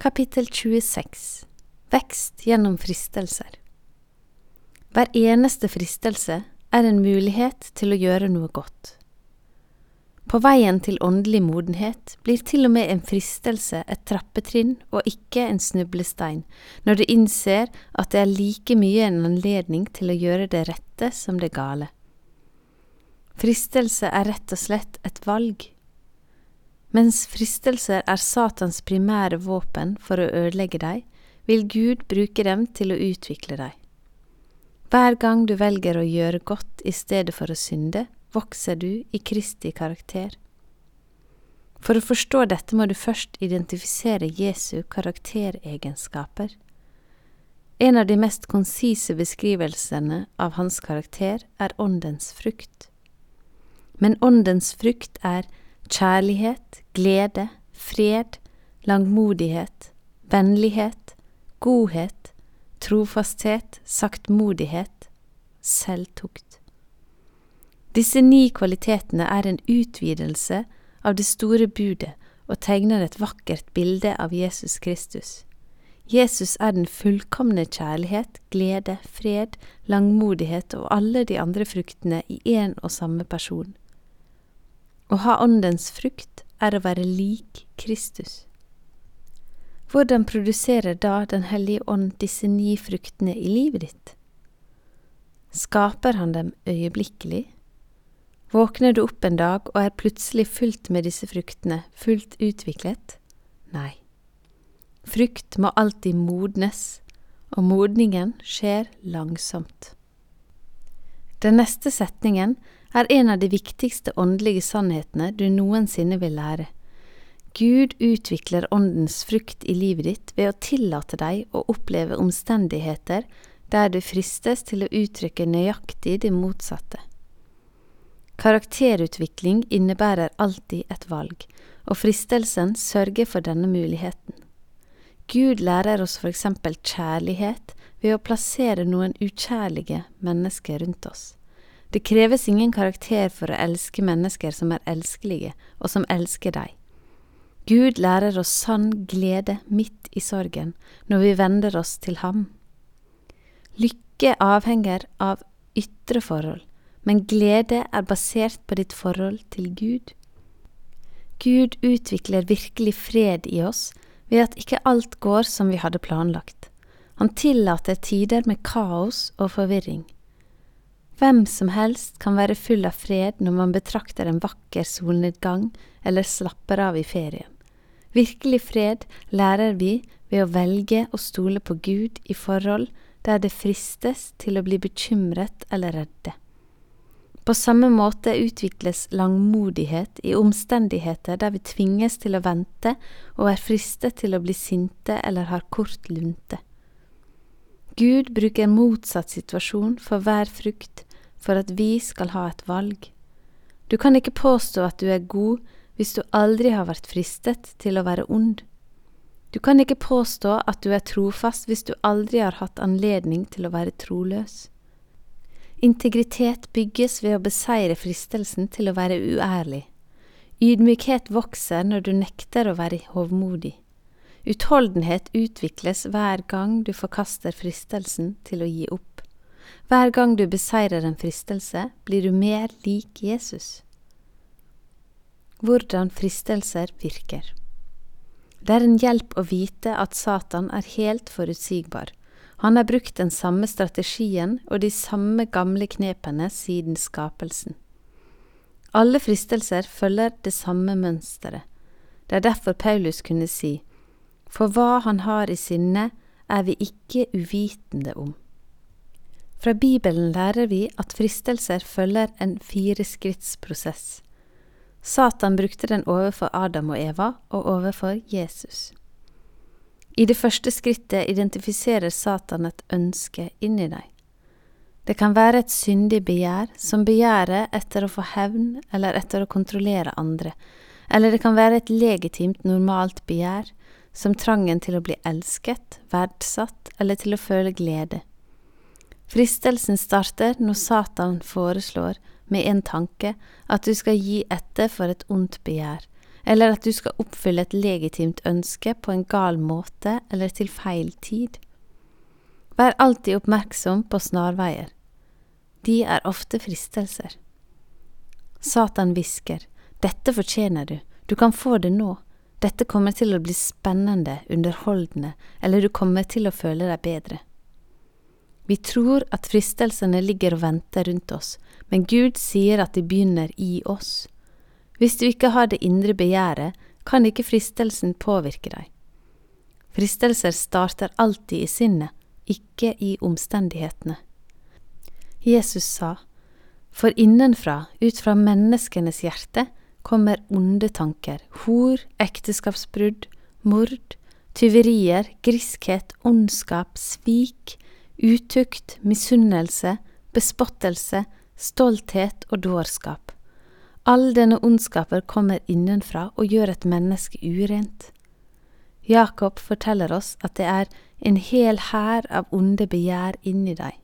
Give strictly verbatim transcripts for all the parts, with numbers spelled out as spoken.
Kapittel tjueseks. Vekst gjennom fristelser. Hver eneste fristelse er en mulighet til å gjøre noe godt. På veien til åndelig modenhet blir til og med en fristelse et trappetrinn og ikke en snublestein, når du innser at det er like mye en anledning til å gjøre det rette som det gale. Fristelse er rett og slett et valg. Mens fristelser er Satans primære våpen for å ødelegge deg, vil Gud bruke dem til å utvikle deg. Hver gang du velger å gjøre godt i stedet for å synde, vokser du i Kristi karakter. For å forstå dette må du først identifisere Jesu karakteregenskaper. En av de mest konsise beskrivelsene av hans karakter er åndens frukt. Men åndens frukt er kjærlighet, glede, fred, langmodighet, vennlighet, godhet, trofasthet, saktmodighet, selvtukt. Disse ni kvalitetene er en utvidelse av det store budet og tegner et vakkert bilde av Jesus Kristus. Jesus er den fullkomne kjærlighet, glede, fred, langmodighet og alle de andre fruktene i en og samme person. Å ha åndens frukt er å være lik Kristus. Hvordan produserer da Den hellige ånd disse ni fruktene i livet ditt? Skaper han dem øyeblikkelig? Våkner du opp en dag og er plutselig fullt med disse fruktene, fullt utviklet? Nei. Frukt må alltid modnes, og modningen skjer langsomt. Den neste setningen er en av de viktigste åndelige sannhetene du noensinne vil lære. Gud utvikler åndens frukt i livet ditt ved å tillate deg å oppleve omstendigheter der du fristes til å uttrykke nøyaktig det motsatte. Karakterutvikling innebærer alltid et valg, og fristelsen sørger for denne muligheten. Gud lærer oss for eksempel kjærlighet ved å plassere noen ukjærlige mennesker rundt oss. Det kreves ingen karakter for å elske mennesker som er elskelige, og som elsker deg. Gud lærer oss sann glede midt i sorgen når vi vender oss til ham. Lykke avhenger av ytre forhold, men glede er basert på ditt forhold til Gud. Gud utvikler virkelig fred i oss ved at ikke alt går som vi hadde planlagt. Han tillater tider med kaos og forvirring. Hvem som helst kan være full av fred når man betrakter en vakker solnedgang eller slapper av i ferien. Virkelig fred lærer vi ved å velge å stole på Gud i forhold der det fristes til å bli bekymret eller redde. På samme måte utvikles langmodighet i omstendigheter der vi tvinges til å vente og er fristet til å bli sinte eller har kort lunte. Gud bruker motsatt situasjon for hver frukt for at vi skal ha et valg. Du kan ikke påstå at du er god hvis du aldri har vært fristet til å være ond. Du kan ikke påstå at du er trofast hvis du aldri har hatt anledning til å være troløs. Integritet bygges ved å beseire fristelsen til å være uærlig. Ydmykhet vokser når du nekter å være hovmodig. Utholdenhet utvikles hver gang du forkaster fristelsen til å gi opp. Hver gang du beseirer en fristelse, blir du mer lik Jesus. Hvordan fristelser virker. Det er en hjelp å vite at Satan er helt forutsigbar. Han har brukt den samme strategien og de samme gamle knepene siden skapelsen. Alle fristelser følger det samme mønsteret. Det er derfor Paulus kunne si, «For hva han har i sinne, er vi ikke uvitende om». Fra Bibelen lærer vi at fristelser følger en fireskrittsprosess. Satan brukte den overfor Adam og Eva og overfor Jesus. I det første skrittet identifiserer Satan et ønske inni deg. Det kan være et syndig begjær som begjæret etter å få hevn eller etter å kontrollere andre, eller det kan være et legitimt normalt begjær som trangen til å bli elsket, verdsatt eller til å føle glede. Fristelsen starter når Satan foreslår med en tanke at du skal gi etter for et ondt begjær, eller at du skal oppfylle et legitimt ønske på en gal måte eller til feil tid. Vær alltid oppmerksom på snarveier. De er ofte fristelser. Satan hvisker, dette fortjener du, du kan få det nå. Dette kommer til å bli spennende, underholdende, eller du kommer til å føle deg bedre. Vi tror at fristelsene ligger og venter rundt oss, men Gud sier at de begynner i oss. Hvis du ikke har det indre begjæret, kan ikke fristelsen påvirke deg. Fristelser starter alltid i sinnet, ikke i omstendighetene. Jesus sa, for innenfra, ut fra menneskenes hjerte, kommer onde tanker, hor, ekteskapsbrudd, mord, tyverier, griskhet, ondskap, svik, utukt, misunnelse, bespottelse, stolthet og dårskap. All denne ondskaper kommer innenfra og gjør et menneske urent. Jakob forteller oss at det er en hel hær av onde begjær inni deg.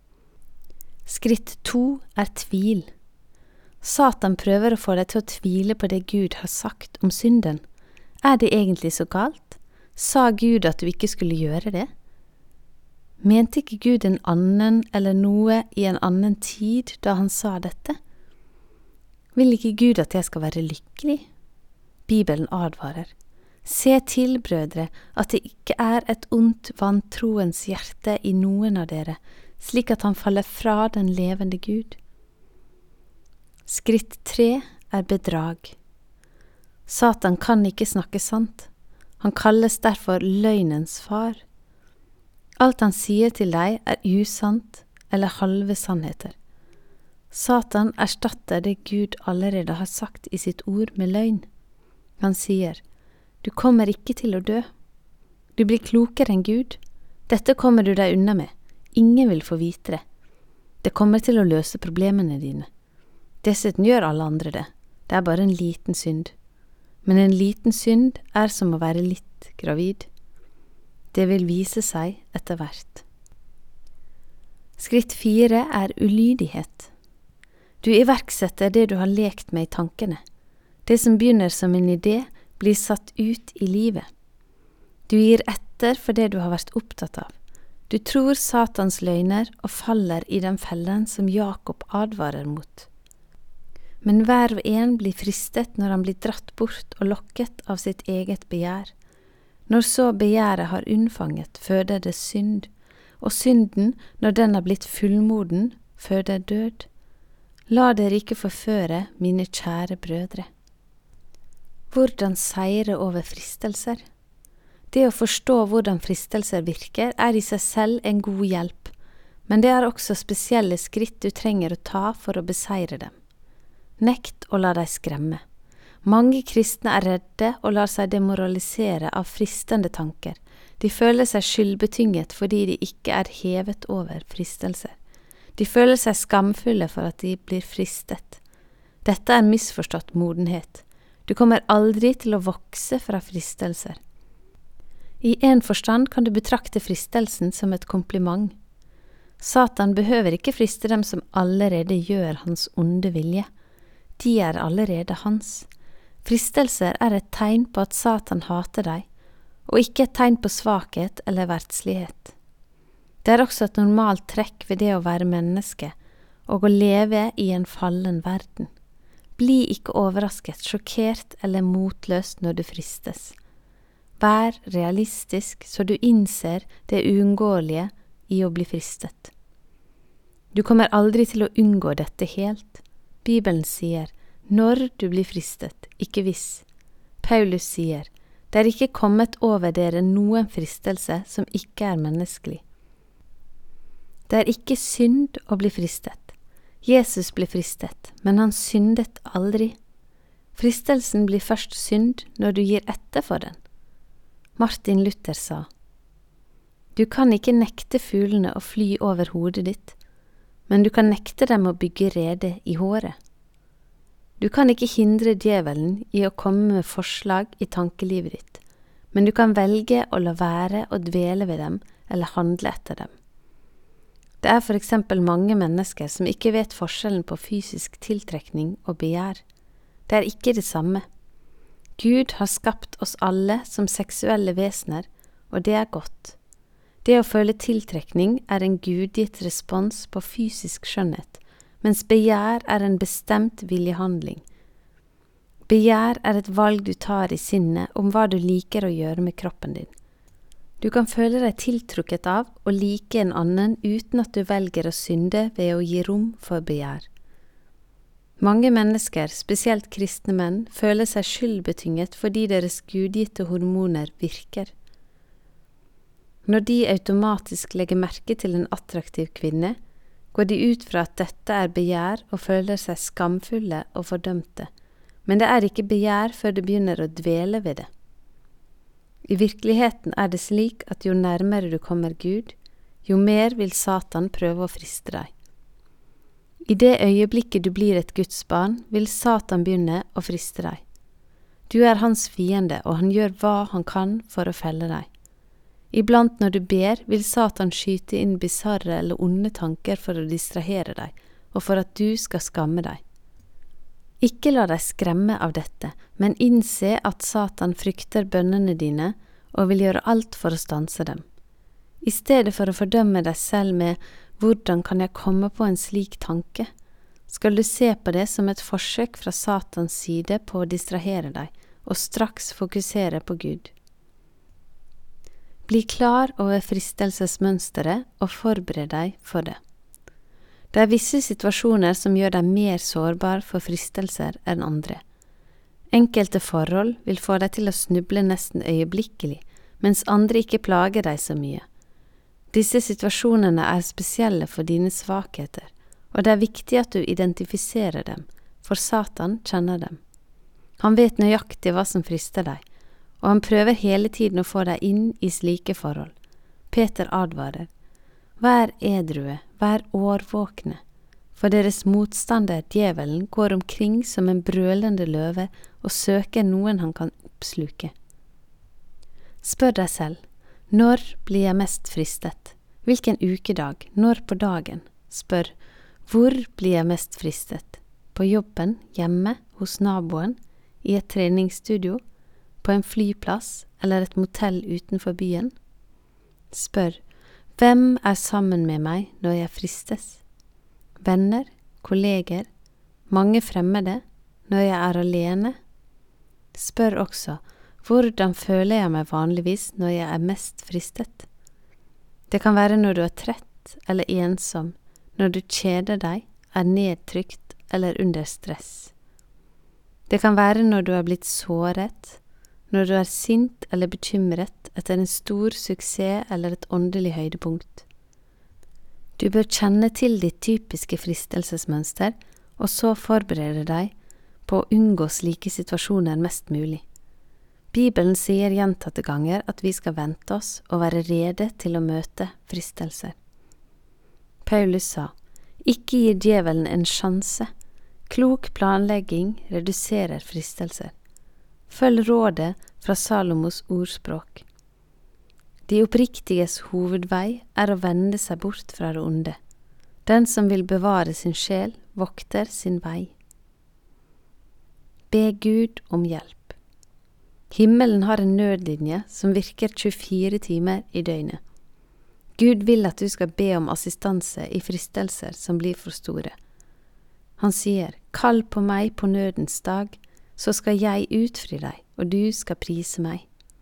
Skritt to er tvil. Satan prøver å få deg til å tvile på det Gud har sagt om synden. Er det egentlig så galt? Sa Gud at du ikke skulle gjøre det? Mente ikke Gud en annen eller noe i en annen tid da han sa dette? Vil ikke Gud at jeg skal være lykkelig? Bibelen advarer. Se til, brødre, at det ikke er et ondt vantroens hjerte i noen av dere, slik at han faller fra den levende Gud. Skritt tre er bedrag. Satan kan ikke snakke sant. Han kalles derfor løgnens far. Alt han sier til deg er usant eller halve sannheter. Satan erstatter det Gud allerede har sagt i sitt ord med løgn. Han sier, du kommer ikke til å dø. Du blir klokere enn Gud. Dette kommer du deg unna med. Ingen vil få vite det. Det kommer til å løse problemene dine. Dessuten gjør alle andre det. Det er bare en liten synd. Men en liten synd er som å være litt gravid. Det vil vise seg etter hvert. Skritt fire er ulydighet. Du iverksetter det du har lekt med i tankene. Det som begynner som en idé, blir satt ut i livet. Du gir etter for det du har vært opptatt av. Du tror Satans løgner og faller i den fellen som Jakob advarer mot. Men hver og en blir fristet når han blir dratt bort og lokket av sitt eget begjær. Når så begjæret har unnfanget, føder det synd, og synden, når den har blitt fullmoden, føder død. La dere ikke forføre, mine kjære brødre. Hvordan seire over fristelser? Det å forstå hvordan fristelser virker er i seg selv en god hjelp, men det er også spesielle skritt du trenger å ta for å beseire dem. Nekt å la deg skremme. Mange kristne er redde og lar seg demoralisere av fristende tanker. De føler seg skyldbetynget fordi de ikke er hevet over fristelser. De føler seg skamfulle for at de blir fristet. Dette er misforstått modenhet. Du kommer aldri til å vokse fra fristelser. I en forstand kan du betrakte fristelsen som et kompliment. Satan behøver ikke friste dem som allerede gjør hans onde vilje. De er allerede hans. Fristelser er et tegn på at Satan hater deg, og ikke et tegn på svakhet eller verdslighet. Det er også et normalt trekk ved det å være menneske, og å leve i en fallen verden. Bli ikke overrasket, sjokkert eller motløs når du fristes. Vær realistisk så du innser det uunngåelige i å bli fristet. Du kommer aldri til å unngå dette helt. Bibelen sier, når du blir fristet, ikke hvis. Paulus sier, det er ikke kommet over dere noen fristelse som ikke er menneskelig. Det er ikke synd å bli fristet. Jesus ble fristet, men han syndet aldri. Fristelsen blir først synd når du gir etter for den. Martin Luther sa, du kan ikke nekte fuglene å fly over hodet ditt, men du kan nekte dem å bygge rede i håret. Du kan ikke hindre djevelen i å komme med forslag i tankelivet ditt, men du kan velge å la være å dvele ved dem eller handle etter dem. Det er for eksempel mange mennesker som ikke vet forskjellen på fysisk tiltrekning og begjær. Det er ikke det samme. Gud har skapt oss alle som seksuelle vesener, og det er godt. Det å føle tiltrekning er en gudgitt respons på fysisk skjønnhet, mens begjær er en bestemt viljehandling. Begjær er et valg du tar i sinnet om hva du liker å gjøre med kroppen din. Du kan føle deg tiltrukket av og like en annen uten at du velger å synde ved å gi rom for begjær. Mange mennesker, spesielt kristne menn, føler seg skyldbetynget fordi deres gudgitte hormoner virker. Når de automatisk legger merke til en attraktiv kvinne, går de ut fra at dette er begjær og føler seg skamfulle og fordømte, men det er ikke begjær før de begynner å dvele ved det. I virkeligheten er det slik at jo nærmere du kommer Gud, jo mer vil Satan prøve å friste deg. I det øyeblikket du blir et Guds barn, vil Satan begynne å friste deg. Du er hans fiende, og han gjør hva han kan for å felle deg. Iblant når du ber, vil Satan skyte inn bisarre eller onde tanker for å distrahere deg, og for at du skal skamme deg. Ikke la deg skremme av dette, men innse at Satan frykter bønnene dine og vil gjøre alt for å stanse dem. I stedet for å fordømme deg selv med «Hvordan kan jeg komme på en slik tanke?» skal du se på det som et forsøk fra Satans side på å distrahere deg, og straks fokusere på Gud. Bli klar over fristelsesmønsteret og forbered deg for det. Det er visse situasjoner som gjør deg mer sårbar for fristelser enn andre. Enkelte forhold vil få deg til å snuble nesten øyeblikkelig, mens andre ikke plager deg så mye. Disse situasjonene er spesielle for dine svakheter, og det er viktig at du identifiserer dem, for Satan kjenner dem. Han vet nøyaktig hva som frister deg, og han prøver hele tiden å få deg inn i slike forhold. Peter advarer, «Vær edrue, vær årvåkne, for deres motstander, djevelen, går omkring som en brølende løve og søker noen han kan oppsluke.» Spør deg selv, når blir jeg mest fristet? Hvilken ukedag? Når på dagen? Spør, hvor blir jeg mest fristet? På jobben, hjemme, hos naboen, i et treningsstudio, på en flyplass eller et motell utenfor byen? Spør, hvem er sammen med meg når jeg fristes? Venner, kolleger, mange fremmede, når jeg er alene? Spør også, hvordan føler jeg meg vanligvis når jeg er mest fristet? Det kan være når du er trett eller ensom, når du kjeder deg, er nedtrykt eller under stress. Det kan være når du er blitt såret, når du er sint eller bekymret etter en stor suksess eller et åndelig høydepunkt. Du bør kjenne til ditt typiske fristelsesmønster, og så forberede deg på å unngå slike situasjoner mest mulig. Bibelen sier gjentatte ganger at vi skal vente oss og være rede til å møte fristelser. Paulus sa, ikke gi djevelen en sjanse. Klok planlegging reduserer fristelser. Følg rådet fra Salomos ordspråk. De oppriktiges hovedvei er å vende seg bort fra det onde. Den som vil bevare sin sjel, vokter sin vei. Be Gud om hjelp. Himmelen har en nødlinje som virker tjuefire timer i døgnet. Gud vil at du skal be om assistanse i fristelser som blir for store. Han sier, kall på meg på nødens dag, så skal jeg utfri deg, og du skal prise meg.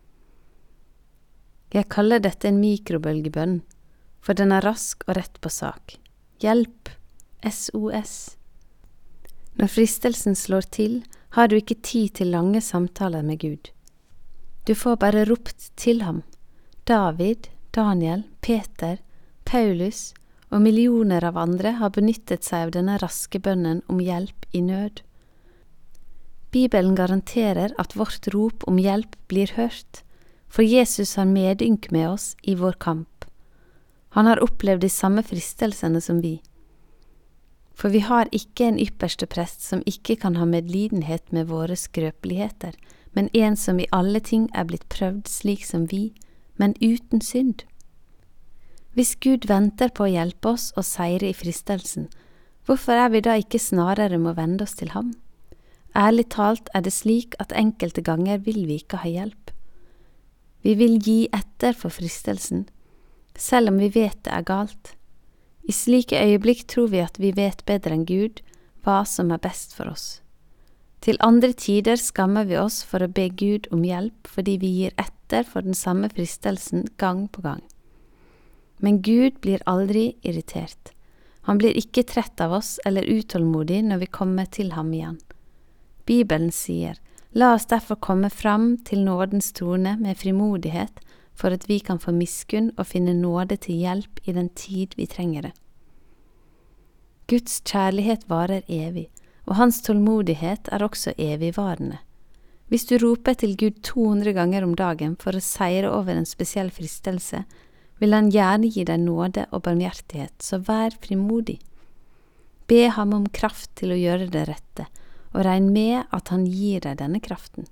Jeg kaller dette en mikrobølgebønn, for den er rask og rett på sak. Hjelp, S O S. Når fristelsen slår til, har du ikke tid til lange samtaler med Gud. Du får bare ropt til ham. David, Daniel, Peter, Paulus og millioner av andre har benyttet seg av denne raske bønnen om hjelp i nød. Bibelen garanterer at vårt rop om hjelp blir hørt, for Jesus har medynk med oss i vår kamp. Han har opplevd de samme fristelsene som vi. For vi har ikke en ypperste prest som ikke kan ha medlidenhet med våre skrøpeligheter, men en som i alle ting er blitt prøvd slik som vi, men uten synd. Hvis Gud venter på å hjelpe oss og seire i fristelsen, hvorfor er vi da ikke snarere med å vende oss til ham? Ærlig talt er det slik at enkelte ganger vil vi ikke ha hjelp. Vi vil gi etter for fristelsen, selv om vi vet det er galt. I slike øyeblikk tror vi at vi vet bedre enn Gud hva som er best for oss. Til andre tider skammer vi oss for å be Gud om hjelp fordi vi gir etter for den samme fristelsen gang på gang. Men Gud blir aldri irritert. Han blir ikke trett av oss eller utålmodig når vi kommer til ham igjen. Bibelen sier, la oss derfor komme fram til nådens trone med frimodighet for at vi kan få miskunn og finne nåde til hjelp i den tid vi trenger det. Guds kjærlighet varer evig, og hans tålmodighet er også evigvarende. Hvis du roper til Gud to hundre ganger om dagen for å seire over en spesiell fristelse, vil han gjerne gi deg nåde og barmhjertighet, så vær frimodig. Be ham om kraft til å gjøre det rette, og regn med at han gir deg denne kraften.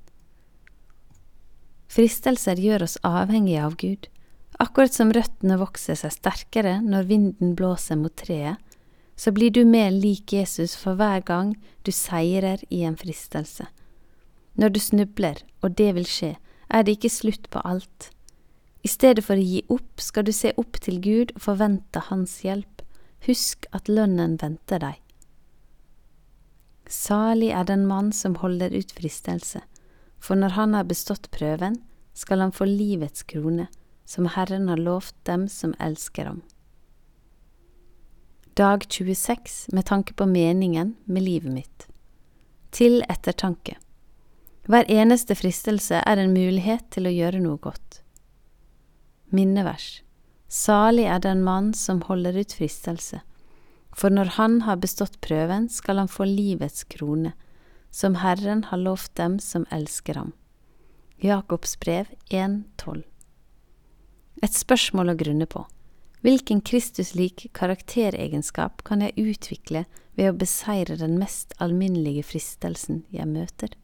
Fristelser gjør oss avhengige av Gud, akkurat som røttene vokser seg sterkere når vinden blåser mot treet, så blir du mer lik Jesus for hver gang du seirer i en fristelse. Når du snubler, og det vil skje, er det ikke slutt på alt. I stedet for å gi opp, skal du se opp til Gud og forvente hans hjelp. Husk at lønnen venter deg. Salig er den mann som holder ut fristelse, for når han har bestått prøven, skal han få livets krone, som Herren har lovt dem som elsker ham. Dag tjueseks med tanke på meningen med livet mitt. Til ettertanke. Hver eneste fristelse er en mulighet til å gjøre noe godt. Minnevers. Salig er den mann som holder ut fristelse, for når han har bestått prøven, skal han få livets krone, som Herren har lovt dem som elsker ham. Jakobs brev en tolv. Et spørsmål å grunne på. Hvilken Kristus-lik karakteregenskap kan jeg utvikle ved å beseire den mest alminnelige fristelsen jeg møter?